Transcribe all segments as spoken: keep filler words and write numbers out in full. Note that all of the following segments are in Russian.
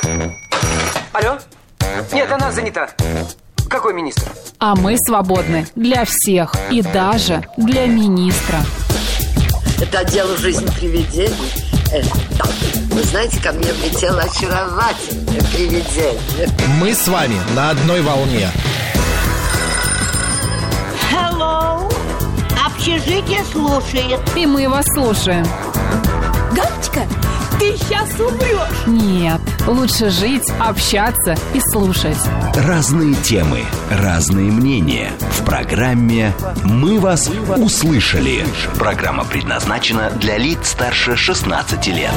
Алло? Нет, она занята. Какой министр? А мы свободны для всех и даже для министра. Это отдел «Жизнь привидений». Это, вы знаете, ко мне влетело очаровательное привидение. Мы с вами на одной волне. Hello. Общежитие слушает. И мы вас слушаем. Галочка, ты сейчас умрешь. Нет, лучше жить, общаться и слушать. Разные темы, разные мнения. В программе «Мы вас услышали». Программа предназначена для лиц старше шестнадцати лет.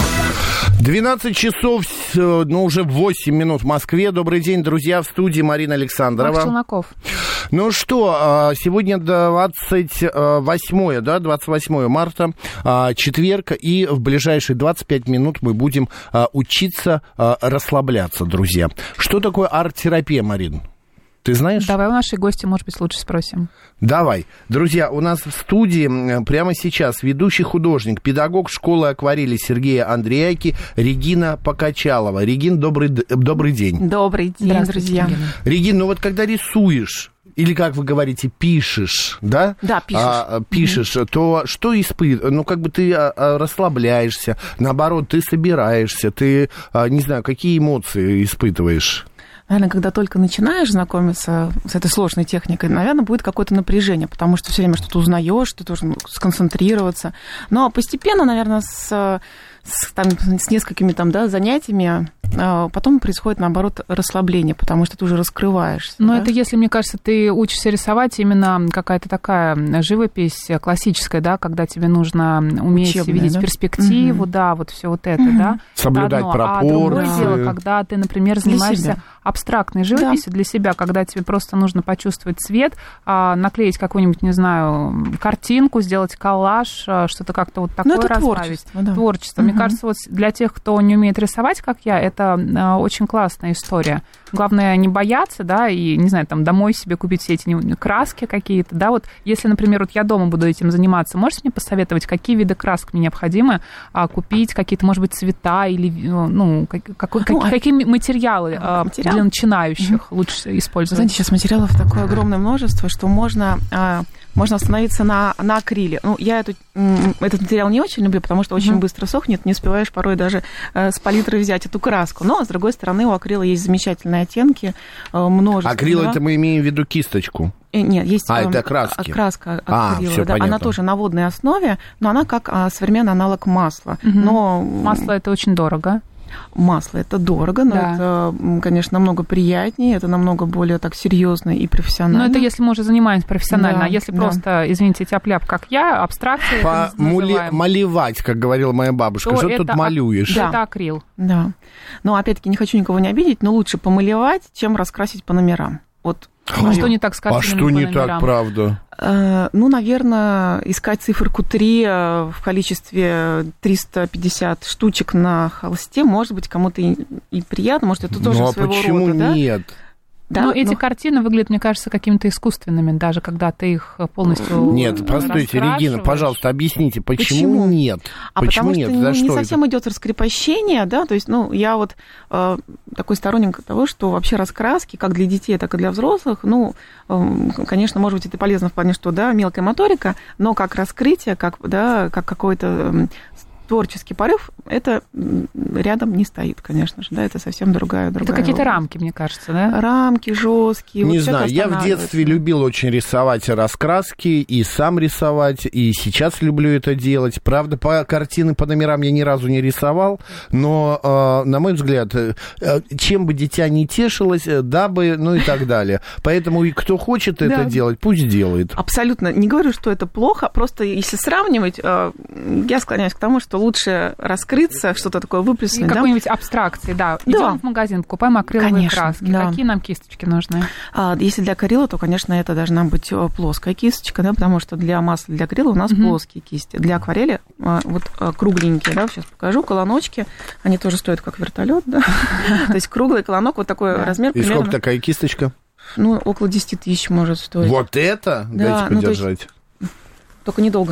двенадцать часов, ну, уже восемь минут в Москве. Добрый день, друзья, в студии Марина Александрова. Марк Челноков. Ну что, сегодня двадцать восьмое, да, двадцать восьмое марта, четверг, и в ближайшие двадцать пять минут мы будем учиться расслабляться, друзья. Что такое арт-терапия, Марин? Ты знаешь? Давай у нашей гости, может быть, лучше спросим. Давай. Друзья, у нас в студии прямо сейчас ведущий художник, педагог школы акварели Сергея Андреяки Регина Покачалова. Регин, добрый, добрый день. Добрый день, друзья. Регина. Регин, ну вот когда рисуешь, или, как вы говорите, пишешь, да? Да, пишешь. А, пишешь, mm-hmm. то что испытываешь? Ну, как бы ты расслабляешься, наоборот, ты собираешься, ты, не знаю, какие эмоции испытываешь? Наверное, когда только начинаешь знакомиться с этой сложной техникой, наверное, будет какое-то напряжение, потому что все время что-то узнаешь, ты должен сконцентрироваться. Но постепенно, наверное, с, с, там, с несколькими там, да, занятиями потом происходит, наоборот, расслабление, потому что ты уже раскрываешься. Но да? это если, мне кажется, ты учишься рисовать именно какая-то такая живопись классическая, да, когда тебе нужно уметь Учебная, видеть да? перспективу, угу. да, вот все вот это, угу. да. Соблюдать пропорции. А другое дело, когда ты, например, занимаешься абстрактной живописью да. для себя, когда тебе просто нужно почувствовать цвет, наклеить какую-нибудь, не знаю, картинку, сделать коллаж, что-то как-то вот такое это расправить. Творчество, да. Творчество. Угу. Мне кажется, вот для тех, кто не умеет рисовать, как я, это очень классная история. Главное не бояться, да, и, не знаю, там, домой себе купить все эти краски какие-то, да, вот, если, например, вот я дома буду этим заниматься, можете мне посоветовать, какие виды красок мне необходимо а, купить, какие-то, может быть, цвета или, ну, как, как, ну как, какие материалы а, материал? для начинающих угу. лучше использовать? Знаете, сейчас материалов такое огромное множество, что можно... Можно остановиться на, на акриле. Ну, я эту, этот материал не очень люблю, потому что очень mm-hmm. быстро сохнет, не успеваешь порой даже э, с палитры взять эту краску. Но, с другой стороны, у акрила есть замечательные оттенки, э, множество. Акрил, да? это мы имеем в виду кисточку? Э, нет, есть а, э, это краски. краска а, акрила. Да, она тоже на водной основе, но она как а, современный аналог масла. Mm-hmm. Но... Масло – это очень дорого. Масло это дорого, но да. это, конечно, намного приятнее, это намного более так серьезно и профессионально. Но это если мы уже занимаемся профессионально, да, а если да. просто, извините, тяп-ляп, как я, абстракция. Помалевать, как говорила моя бабушка, что тут малюешь? Да. Это акрил. Да. Но опять-таки не хочу никого не обидеть, но лучше помалевать, чем раскрасить по номерам. Вот. А что не так с картинами? А что не так, правда? Ну, наверное, искать циферку три в количестве триста пятьдесят штучек на холсте, может быть, кому-то и, и приятно, может, это тоже ну, а своего почему рода, да? нет? Да, но эти но... картины выглядят, мне кажется, какими-то искусственными, даже когда ты их полностью Нет, постойте, Регина, пожалуйста, объясните, почему, почему? нет? А почему потому нет? что За не, что не совсем это? идет раскрепощение, да, то есть, ну, я вот э, такой сторонник того, что вообще раскраски, как для детей, так и для взрослых, ну, э, конечно, может быть, это полезно в плане, что, да, мелкая моторика, но как раскрытие, как, да, как какой-то творческий порыв, это рядом не стоит, конечно же, да, это совсем другая, другая. Это какие-то область. рамки, мне кажется, да? Рамки жесткие. Не вот знаю, я в детстве любил очень рисовать раскраски, и сам рисовать, и сейчас люблю это делать. Правда, по картины по номерам я ни разу не рисовал, но, э, на мой взгляд, э, чем бы дитя не тешилось, дабы, ну и так далее. Поэтому и кто хочет это делать, пусть делает. Абсолютно. Не говорю, что это плохо, просто если сравнивать, э, я склоняюсь к тому, что лучше раскрыться, что-то такое выплеснуть. Да? Какой-нибудь абстракции, да. да. Идем в магазин, покупаем акриловые конечно, краски. Да. Какие нам кисточки нужны? А, если для акрила, то, конечно, это должна быть плоская кисточка, да, потому что для масла, для акрила у нас угу. плоские кисти. Для акварели вот кругленькие, да, сейчас покажу, колоночки, они тоже стоят как вертолет, да. То есть круглый колонок, вот такой размер. И сколько такая кисточка? Ну, около десять тысяч может стоить. Вот это? Дайте подержать. Только недолго.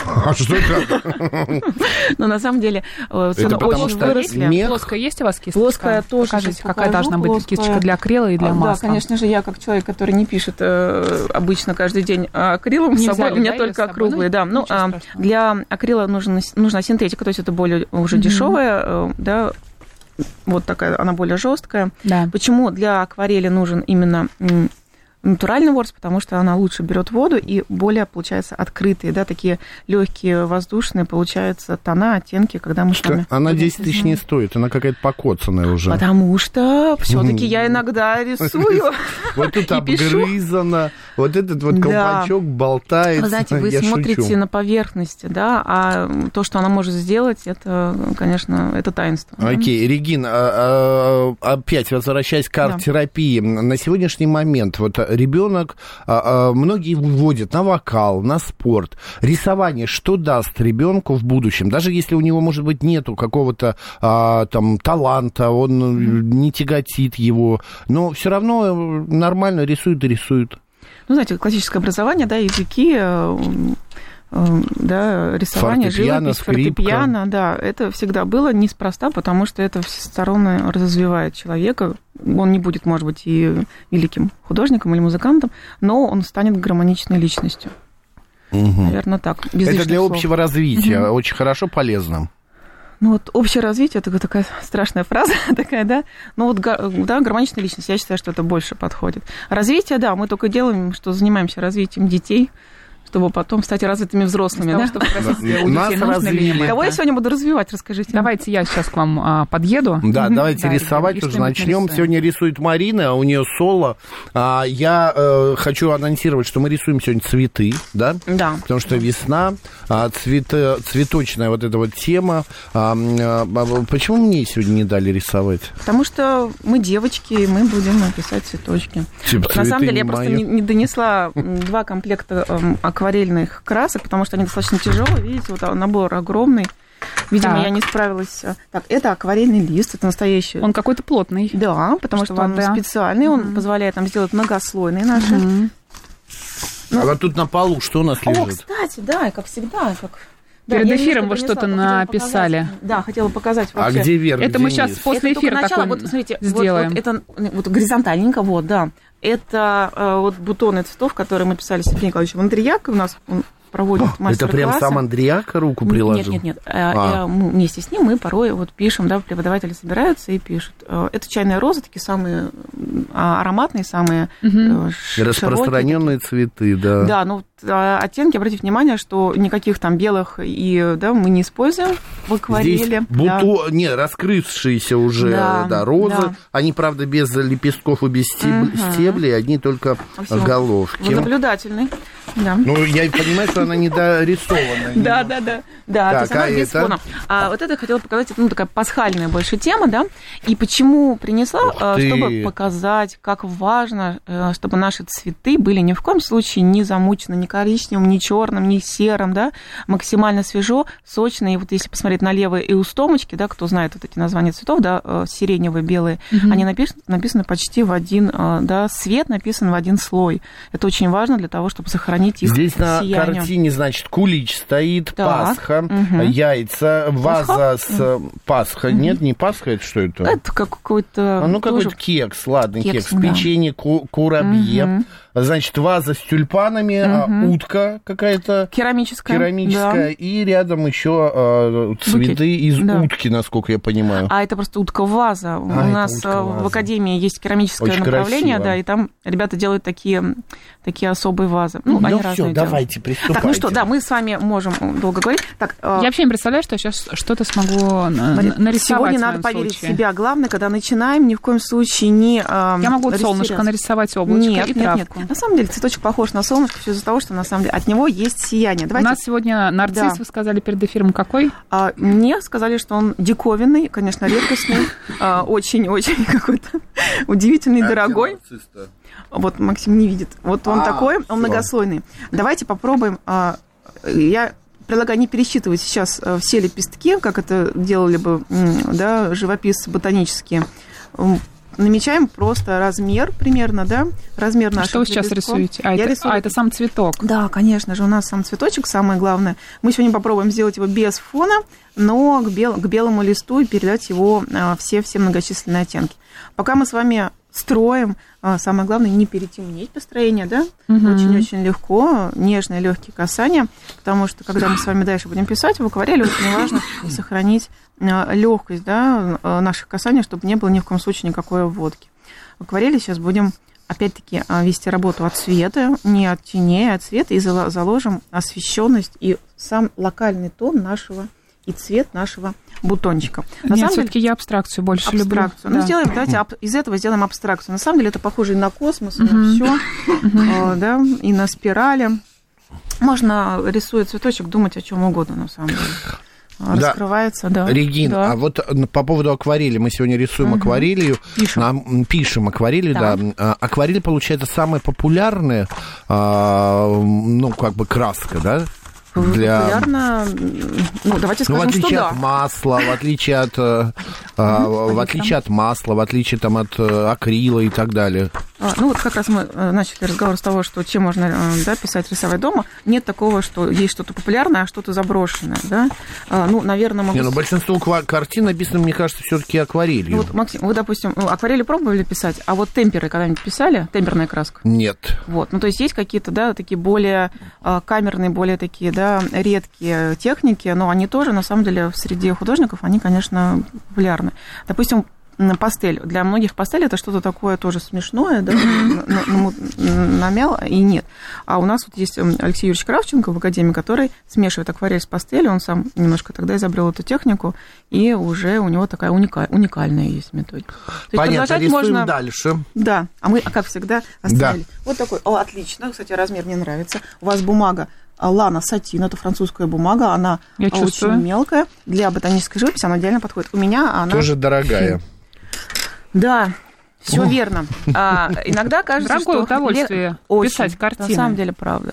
А что это? Но на самом деле цены очень выросли. Плоская есть у вас кисточка? Плоская тоже. Покажите, какая должна быть кисточка для акрила и для масла. Да, конечно же, я как человек, который не пишет обычно каждый день акрилом с собой, у меня только округлые. Да, ну, для акрила нужна синтетика, то есть это более уже дешевая, да, вот такая, она более жесткая. Да. Почему для акварели нужен именно натуральный ворс? Потому что она лучше берет воду и более, получается, открытые, да, такие легкие, воздушные, получаются тона, оттенки, когда мы что? с вами... Она десять тысяч не стоит, она какая-то покоцанная уже. Потому что все-таки я иногда рисую. Вот тут обгрызано, вот этот вот колпачок болтается. Вы знаете, вы смотрите на поверхности, да, а то, что она может сделать, это, конечно, это таинство. Окей, Регина, опять возвращаясь к арт-терапии, на сегодняшний момент вот ребенок, многие вводят на вокал, на спорт. Рисование что даст ребенку в будущем? Даже если у него, может быть, нету какого-то там таланта, он не тяготит его, но все равно нормально рисует и рисует. Ну, знаете, классическое образование, да, языки, да, рисование, фортепиано, живопись, фортепиано, да, это всегда было неспроста, потому что это всесторонне развивает человека. Он не будет, может быть, и великим художником или музыкантом, но он станет гармоничной личностью. Угу. Наверное, так. Без это для слов. Общего развития, угу. Очень хорошо, полезно. Ну вот общее развитие, это такая страшная фраза такая, да, ну вот, да, гармоничная личность, я считаю, что это больше подходит. Развитие, да, мы только делаем, что занимаемся развитием детей, чтобы потом стать развитыми взрослыми, да? Чтобы да. У нас развили. Кого я сегодня буду развивать, расскажите. Давайте я сейчас к вам а, подъеду. Да, давайте да, рисовать тоже начнем. Нарисуем. Сегодня рисует Марина, у нее соло. А, я э, хочу анонсировать, что мы рисуем сегодня цветы, да? Да. Потому что весна, а, цвет, цветочная вот эта вот тема. А, а, почему мне сегодня не дали рисовать? Потому что мы девочки, и мы будем писать цветочки. Типа, На самом деле, я не просто мои. не, не донесла два комплекта акварельных красок, потому что они достаточно тяжелые. Видите, вот набор огромный. Видимо, так. я не справилась. Так, это акварельный лист, это настоящий. Он какой-то плотный. Да, потому что, что он да. специальный, он mm-hmm. позволяет нам сделать многослойные наши. Mm-hmm. Ну, а вот тут на полу что у нас лежит? О, кстати, да, как всегда, как... Перед да, эфиром вы что-то написали. Показать, да, хотела показать вообще. А где вверх, это где мы низ? сейчас после это эфира такой вот, смотрите, сделаем. Вот, вот это вот горизонтальненько, вот, да. Это э, вот бутоны цветов, которые мы писали с Евгением Николаевичем Андреяк. У нас он проводит О, мастер-классы. Это прям сам Андреяк руку приложил? Нет, нет, нет. А. Мы вместе с ним мы порой вот пишем, да, преподаватели собираются и пишут. Это чайная роза, такие самые ароматные, самые угу. распространенные цветы, да. Да, ну оттенки, обратите внимание, что никаких там белых и, да, мы не используем в акварели. Здесь бутон, да. не, раскрывшиеся уже, да, да розы. Да. Они, правда, без лепестков и без стеб... угу. стеблей, одни только Все. головки. Вы наблюдательный. Да. Ну, я понимаю, что она недорисована. Да, да, да. Да, то есть она без фона. А вот это я хотела показать, ну, такая пасхальная больше тема, да. И почему принесла, чтобы показать, как важно, чтобы наши цветы были ни в коем случае не замучены ни коричневым, ни черным, ни серым, да, максимально свежо, сочно. И вот если посмотреть на левые эустомочки, да, кто знает вот эти названия цветов, да, сиреневые, белые, угу. они написаны, написаны почти в один, да, цвет написан в один слой. Это очень важно для того, чтобы сохранить их Здесь сияние. На картине, значит, кулич стоит, да. Пасха, угу. яйца, ваза Пасха? с... Пасха. Угу. Нет, не Пасха, это что это? Это какой-то... А ну, какой-то кекс, ладно, кекс, кекс. Да. Печенье, курабье. Угу. Значит, ваза с тюльпанами, угу. утка какая-то. Керамическая. Керамическая. Да. И рядом еще э, цветы Букет. из да. утки, насколько я понимаю. А это просто утка-ваза. А, У нас утка-ваза. В академии есть керамическое Очень направление, красиво. Да, и там ребята делают такие, такие особые вазы. Ну, ну они все, разные давайте, делают. приступайте. Так, ну что, да, мы с вами можем долго говорить. Так, я вообще не представляю, что я сейчас что-то смогу нарисовать. Сегодня надо поверить случае. в себя. Главное, когда начинаем, ни в коем случае не э, Я могу солнышко нарисовать, облачко нет, и нет, травку. Нет. На самом деле цветочек похож на солнышко, все из-за того, что на самом деле от него есть сияние. Давайте... У нас сегодня нарцисс, да. вы сказали перед эфиром, какой? А, мне сказали, что он диковинный, конечно, редкостный, очень-очень какой-то удивительный, дорогой. Вот Максим не видит. Вот он такой, он многослойный. Давайте попробуем. Я предлагаю не пересчитывать сейчас все лепестки, как это делали бы, да, живописцы ботанические. намечаем просто размер примерно, да, размер наших Что вы сейчас лепестков. рисуете? А, Я это, рисую... а, это сам цветок. Да, конечно же, у нас сам цветочек самое главное. Мы сегодня попробуем сделать его без фона, но к, бел... к белому листу и передать его все-все многочисленные оттенки. Пока мы с вами строим, самое главное не перетемнить построение, да, угу. Очень-очень легко, нежные, легкие касания, потому что, когда мы с вами дальше будем писать, в акварели очень важно сохранить легкость, да, наших касаний, чтобы не было ни в коем случае никакой обводки. В акварели сейчас будем, опять-таки, вести работу от цвета, не от теней, а от цвета, и заложим освещенность и сам локальный тон нашего и цвет нашего бутончика. На Нет, самом все-таки деле, я абстракцию больше абстракцию. люблю. Ну, да. сделаем, давайте аб- из этого сделаем абстракцию. На самом деле это похоже и на космос, и uh-huh. на все, uh-huh. да, и на спирали. Можно, рисуя цветочек, думать о чем угодно, на самом деле. Да. Раскрывается, да. Регин, да. а вот по поводу акварели. Мы сегодня рисуем угу. акварелью. Пишем. Нам, пишем акварели, да. да. Акварель, получается, самая популярная, ну, как бы краска, да? Для... Популярно, ну, давайте скажем, ну, в отличие что от да. масла, в отличие от, а, в отличие от масла, в отличие там, от акрила и так далее. А, ну, вот как раз мы начали разговор с того, что чем можно, да, писать, рисовать дома. Нет такого, что есть что-то популярное, а что-то заброшенное, да. А, ну, наверное, могу... Не, ну, большинство картин написано, мне кажется, все-таки акварелью. Ну, вот, Максим, вы, допустим, акварели пробовали писать, а вот темперы когда-нибудь писали? Темперная краска? Нет. Вот, ну, то есть есть какие-то, да, такие более камерные, более такие, да, редкие техники, но они тоже, на самом деле, в среде художников, они, конечно, популярны. Допустим, пастель. Для многих пастель это что-то такое тоже смешное, да, намял, и нет. А у нас вот есть Алексей Юрьевич Кравченко в Академии, который смешивает акварель с пастелью, он сам немножко тогда изобрел эту технику, и уже у него такая уника... уникальная есть методика. Понятно, рисуем можно... дальше. Да, а мы, как всегда, оставили. Да. Вот такой, о, отлично, кстати, размер мне нравится. У вас бумага Лана Сатин, это французская бумага, она Я очень чувствую. мелкая. Для ботанической живописи она идеально подходит. У меня она... Тоже дорогая. Да, все верно. А, иногда кажется, Дорогое что... удовольствие очень, писать картины. На самом деле, правда.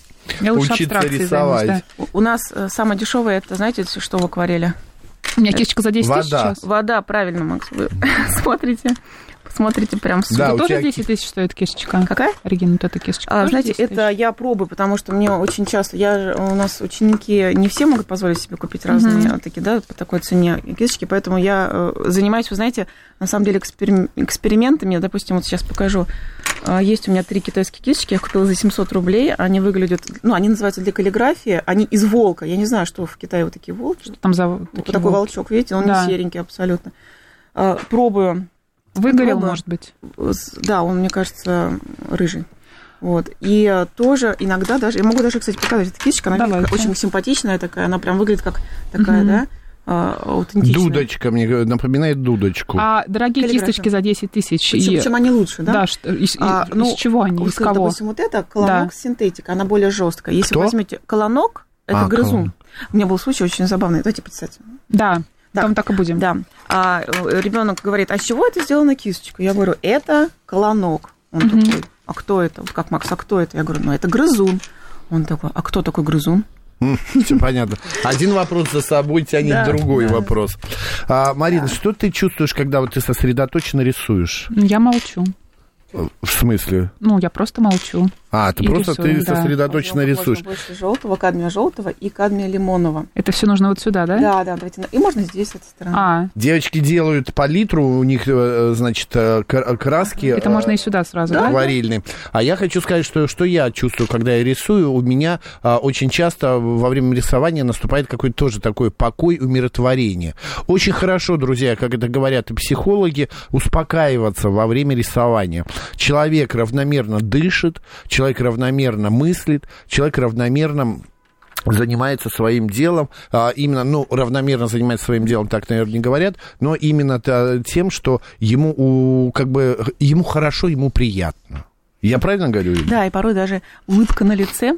Я лучше Учиться абстракции рисовать. займусь, да. У нас самое дешевое, это, знаете, что в акварели? У меня кисточка за десять Вода. тысяч сейчас. Вода, правильно, Макс, вы смотрите. Смотрите, прям супер. Да, тоже тебя... десять тысяч стоит кисточка. Какая? Регина, вот эта кисточка. А, знаете, это я пробую, потому что мне очень часто, я, у нас ученики не все могут позволить себе купить разные uh-huh. такие, да, по такой цене кисточки, поэтому я занимаюсь, вы знаете, на самом деле экспериментами. Я, допустим, вот сейчас покажу. Есть у меня три китайские кисточки, я их купила за семьсот рублей. Они выглядят, ну, они называются для каллиграфии, они из волка. Я не знаю, что в Китае вот такие волки. Что там за вот такой волки? Волчок, видите, он да. не серенький абсолютно. Пробую. Выгорел, Пробую. Может быть? Да, он, мне кажется, рыжий. Вот. И тоже иногда даже... Я могу даже, кстати, показать эту кисточку. Она Давайте. очень симпатичная такая. Она прям выглядит как такая, угу. да, аутентичная. Дудочка, мне напоминает дудочку. А дорогие кисточки за десять тысяч. Причем, и... чем они лучше, да? Да, что, из, а, из, ну, из чего они, из кого? Допустим, вот это колонок да. синтетика, она более жесткая. Если Кто? вы возьмете колонок, это а, грызун. колонок. У меня был случай очень забавный. Давайте представьте. Да. Так, Потом так и будем. Да. А ребенок говорит, а с чего это сделана кисточка? Я говорю, это колонок. Он угу. такой, а кто это? Как, Макс, а кто это? Я говорю, ну, это грызун. Он такой, а кто такой грызун? Все понятно. Один вопрос за собой тянет да, другой да. вопрос. А, Марина, да. что ты чувствуешь, когда вот ты сосредоточенно рисуешь? Я молчу. В смысле? Ну, я просто молчу. А, ты просто рисую, ты да. сосредоточенно рисуешь. Можно больше желтого, кадмия желтого и кадмия лимонного. Это все нужно вот сюда, да? Да, да, давайте. И можно здесь, с этой стороны. А. Девочки делают палитру, у них, значит, краски. Это можно и сюда сразу, да? Акварельные. А я хочу сказать, что, что я чувствую, когда я рисую, у меня а, очень часто во время рисования наступает какой-то тоже такой покой, умиротворение. Очень хорошо, друзья, как это говорят и психологи, успокаиваться во время рисования. Человек равномерно дышит, человек равномерно мыслит, человек равномерно занимается своим делом, а, именно, ну, равномерно занимается своим делом, так, наверное, не говорят, но именно тем, что ему, у, как бы, ему хорошо, ему приятно. Я правильно говорю? Да, и порой даже улыбка на лице,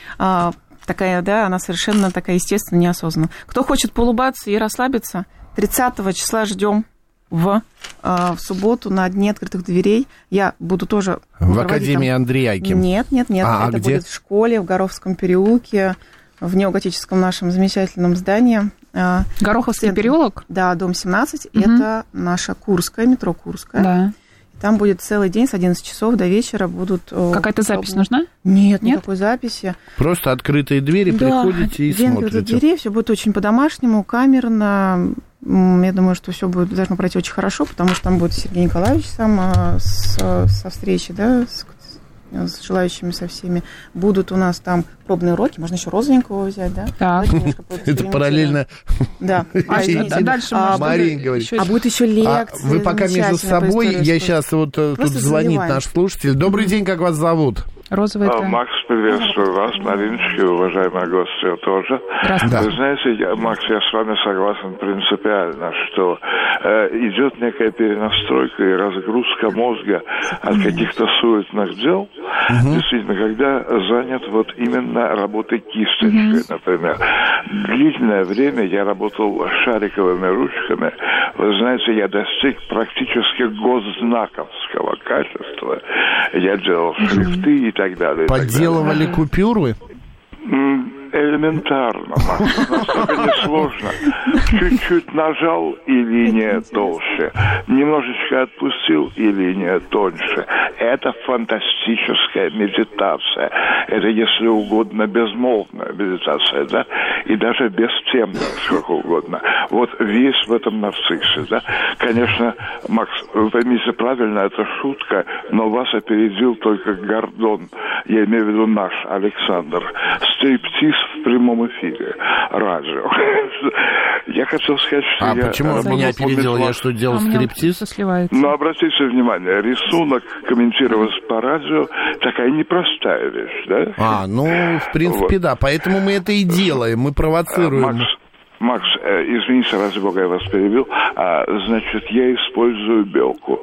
а, такая, да, она совершенно такая естественная, неосознанная. Кто хочет поулыбаться и расслабиться, тридцатого числа ждем. В, в субботу на Дне открытых дверей я буду тоже... В Академии там... Андреякин? Нет, нет, нет. А, это где? будет в школе, в Горовском переулке, в неоготическом нашем замечательном здании. Гороховский переулок? Да, дом семнадцать. Угу. Это наша Курская, метро Курская. Да. Там будет целый день с одиннадцати часов до вечера будут... Какая-то запись нужна? Нет, Нет, никакой записи. Просто открытые двери, да, приходите и день смотрите. открытых дверей, все будет очень по-домашнему, камерно. Я думаю, что все будет должно пройти очень хорошо, потому что там будет Сергей Николаевич сам с, со встречи, да, с, с желающими, со всеми. Будут у нас там пробные уроки, можно еще розовенького взять, да? Так. Это параллельно. Да. А дальше Марин говорит. А будет еще лекции. Вы пока между собой, я сейчас вот тут звонит наш слушатель. Добрый день, как вас зовут? Розовый это... Макс, приветствую вас, Мариночка, уважаемые гости тоже. Здравствуйте. Вы знаете, я, Макс, я с вами согласен принципиально, что э, идет некая перенастройка и разгрузка мозга от каких-то суетных дел. Угу. Действительно, когда занят вот именно работой кисточкой, угу. например. Длительное время я работал шариковыми ручками. Вы знаете, я достиг практически госзнаковского качества. Я делал шрифты и так далее. Подделывали так далее. Купюры? Элементарно, Макс, настолько несложно. Чуть-чуть нажал, и линия толще. Немножечко отпустил, и линия тоньше. Это фантастическая медитация. Это, если угодно, безмолвная медитация, да? И даже бестемная, сколько угодно. Вот весь в этом нарциссе, да? Конечно, Макс, вы поймите правильно, это шутка, но вас опередил только Гордон. Я имею в виду наш Александр. Стриптиз в прямом эфире. Радио. Я хотел сказать, что а я... А почему он меня опередил? Я что, делал а стриптиз? Ну, обратите внимание, рисунок комментировать по радио такая непростая вещь, да? А, ну, в принципе, вот. Да. Поэтому мы это и делаем. Мы провоцируем. Макс, Макс, э, извините, ради бога, я вас перебил. А, значит, я использую белку.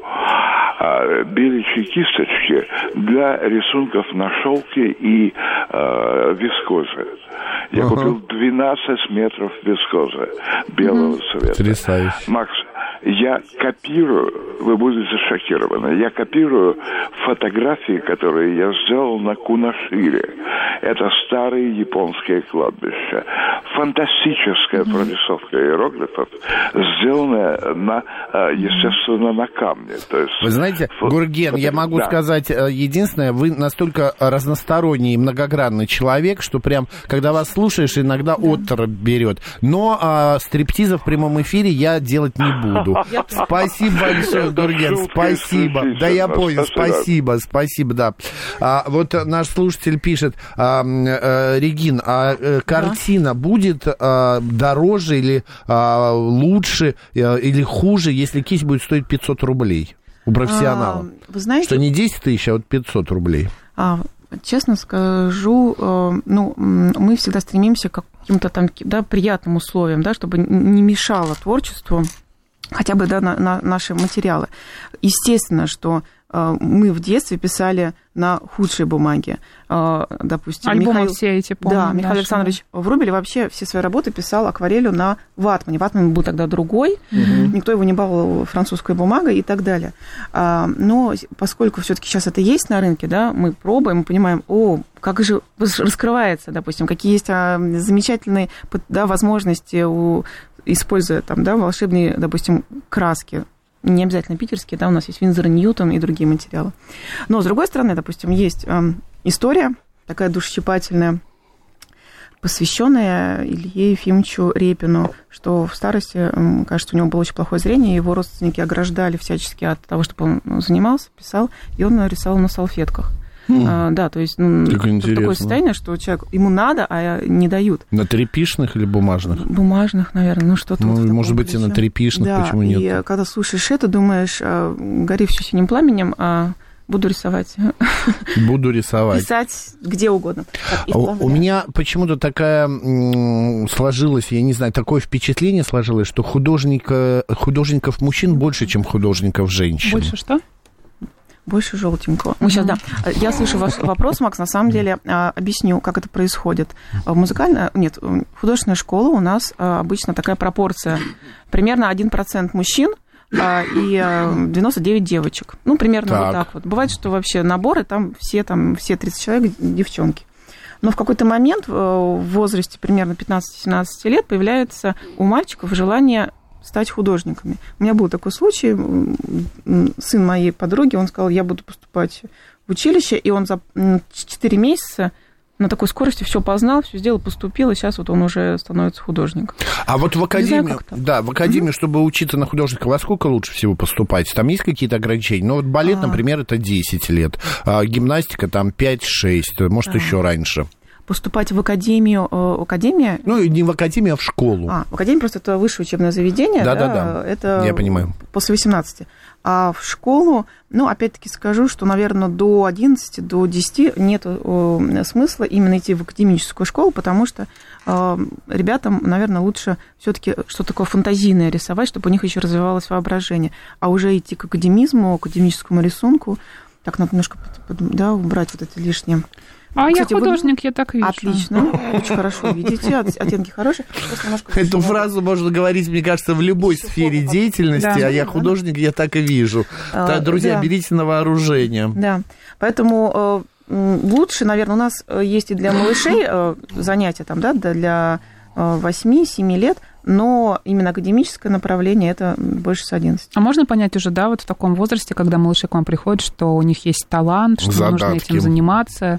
А, беличьи кисточки для рисунков на шелке и а, вискозе. Я ага. купил двенадцать метров вискозы белого цвета. Потрясающе. Макс, я копирую, вы будете шокированы, я копирую фотографии, которые я сделал на Кунашире. Это старые японские кладбища. Фантастическая mm-hmm. прорисовка иероглифов, сделанная, на, естественно, на камне. То есть, вы знаете, фото... Гурген, я могу да. сказать единственное, вы настолько разносторонний и многогранный человек, что прям, когда вас слушаешь, иногда оторопь берет. Но а, стриптиза в прямом эфире я делать не буду. Спасибо большое, Гурген, спасибо. Да, я понял, спасибо, спасибо, да. А, вот наш слушатель пишет, а, а, Регин, а, а картина будет а, дороже или а, лучше а, или хуже, если кисть будет стоить пятьсот рублей у профессионала? А, вы знаете... Что не десять тысяч, а вот пятьсот рублей. А, честно скажу, ну, мы всегда стремимся к каким-то там, да, приятным условиям, да, чтобы не мешало творчеству, хотя бы, да, на, на наши материалы. Естественно, что э, мы в детстве писали на худшей бумаге. Э, допустим, альбомы Михаил, все эти, помню. Да, Михаил наши. Александрович Врубель вообще все свои работы писал акварелью на ватмане. Ватман был тогда другой, угу. никто его не баловал французской бумагой и так далее. А, но поскольку все-таки сейчас это есть на рынке, да, мы пробуем, мы понимаем, о, как же раскрывается, допустим, какие есть а, замечательные, да, возможности у используя там, да, волшебные, допустим, краски, не обязательно питерские, да, у нас есть Винзор и Ньютон и другие материалы. Но, с другой стороны, допустим, есть э, история такая душещипательная, посвященная Илье Ефимовичу Репину, что в старости, э, кажется, у него было очень плохое зрение, его родственники ограждали всячески от того, чтобы он занимался, писал, и он рисовал на салфетках. Mm. А, да, то есть ну, такое состояние, что человек, ему надо, а не дают. На тряпишных или бумажных? Бумажных, наверное, ну что-то. Ну, вот может быть, и на тряпишных, да, почему нет? И когда слушаешь это, думаешь, гори все синим пламенем, а буду рисовать. Буду рисовать. Писать где угодно. Так, у, у меня почему-то такая м- сложилась, я не знаю, такое впечатление сложилось, что художника, художников мужчин больше, чем художников женщин. Больше что? Больше желтенького. Мы сейчас, да. Я слышу ваш вопрос, Макс. На самом деле, объясню, как это происходит. Музыкальная, нет, художественная школа у нас обычно такая пропорция. Примерно один процент мужчин и девяносто девять девочек. Ну, примерно так. Вот так вот. Бывает, что вообще наборы, там все, там, все тридцать человек девчонки. Но в какой-то момент в возрасте примерно пятнадцать-семнадцать лет появляется у мальчиков желание стать художниками. У меня был такой случай. Сын моей подруги, он сказал, я буду поступать в училище, и он за четыре месяца на такой скорости все познал, все сделал, поступил, и сейчас вот он уже становится художником. А вот в академию, да, в академию, mm-hmm. чтобы учиться на художника, во сколько лучше всего поступать? Там есть какие-то ограничения? Ну, вот балет, а. например, это десять лет, а гимнастика там пять-шесть, может, а. еще раньше. Поступать в академию, э, академия... Ну, не в академию, а в школу. А, в академию просто это высшее учебное заведение. Да-да-да, да, это я понимаю. После восемнадцати. А в школу, ну, опять-таки скажу, что, наверное, до одиннадцати, до десяти нет э, смысла именно идти в академическую школу, потому что э, ребятам, наверное, лучше все-таки что-то такое фантазийное рисовать, чтобы у них еще развивалось воображение. А уже идти к академизму, к академическому рисунку, так надо немножко, да, убрать вот это лишнее. А кстати, я художник, вот... я так вижу. Отлично, очень хорошо видите, оттенки хорошие. Эту фразу можно говорить, мне кажется, в любой сфере деятельности, а я художник, я так и вижу. Друзья, берите на вооружение. Да, поэтому лучше, наверное, у нас есть и для малышей занятия там, да, для восьми-семи лет, но именно академическое направление это больше с одиннадцати. А можно понять уже, да, вот в таком возрасте, когда малыши к вам приходят, что у них есть талант, что задатки. Нужно этим заниматься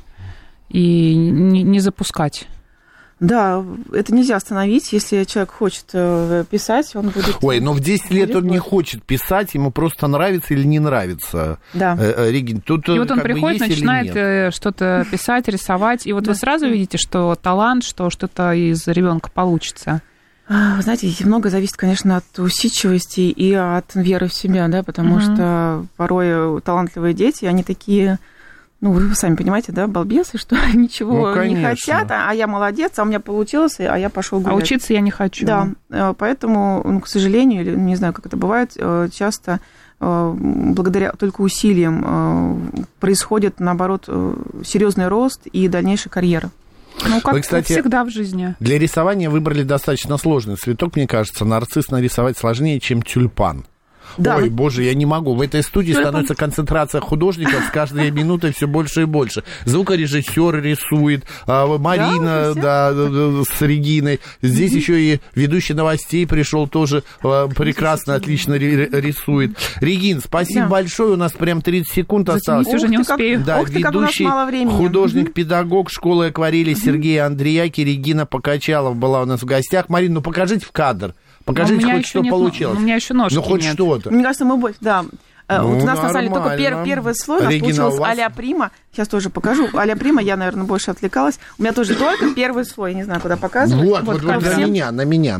и не, не запускать? Да, это нельзя остановить. Если человек хочет писать, он будет... Ой, но в десять лет он не хочет писать, ему просто нравится или не нравится. Да. Регин, тут и вот он приходит, начинает что-то писать, рисовать, и вот да. вы сразу видите, что талант, что что-то из ребенка получится. Вы знаете, много зависит, конечно, от усидчивости и от веры в себя, да, потому mm-hmm. что порой талантливые дети, они такие... Ну, вы сами понимаете, да, балбесы, что ничего ну, не хотят, а я молодец, а у меня получилось, а я пошел гулять. А учиться я не хочу. Да, поэтому, ну, к сожалению, или не знаю, как это бывает, часто благодаря только усилиям происходит, наоборот, серьезный рост и дальнейшая карьера. Ну, как, Вы, кстати, как всегда в жизни. Для рисования выбрали достаточно сложный цветок, мне кажется. Нарцисс нарисовать сложнее, чем тюльпан. Да. Ой, боже, я не могу. В этой студии Тюльпан. становится концентрация художников с каждой минутой все больше и больше. Звукорежиссер рисует, Марина, да, да, с Региной. Здесь mm-hmm. еще и ведущий новостей пришел, тоже прекрасно, отлично рисует. Регин, спасибо да. большое. У нас прям тридцать секунд осталось. Уже не успею. Да, Ох, ведущий художник-педагог школы акварели mm-hmm. Сергей Андреяки, Регина Покачалов была у нас в гостях. Марин, ну покажите в кадр. Покажите хоть что нет, получилось. У меня еще ножки Ну, хоть нет. что-то. Мне кажется, мы больше, да. Ну, вот у нас, на самом деле, только пер, первый слой, у нас Регина, получилось вас... а-ля прима. Сейчас тоже покажу. А-ля прима, я, наверное, больше отвлекалась. У меня тоже только первый слой, я не знаю, куда показывать. Вот, вот, вот на меня, на меня.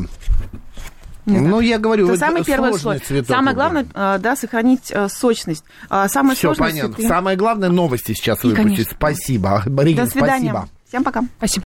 Ну, я говорю, это самый первый слой. Цветок. Самое главное, да, сохранить сочность. Самое Все понятно. Цветы. Самое главное, новости сейчас выпустить. Спасибо. Регина, до свидания. Спасибо. Всем пока. Спасибо.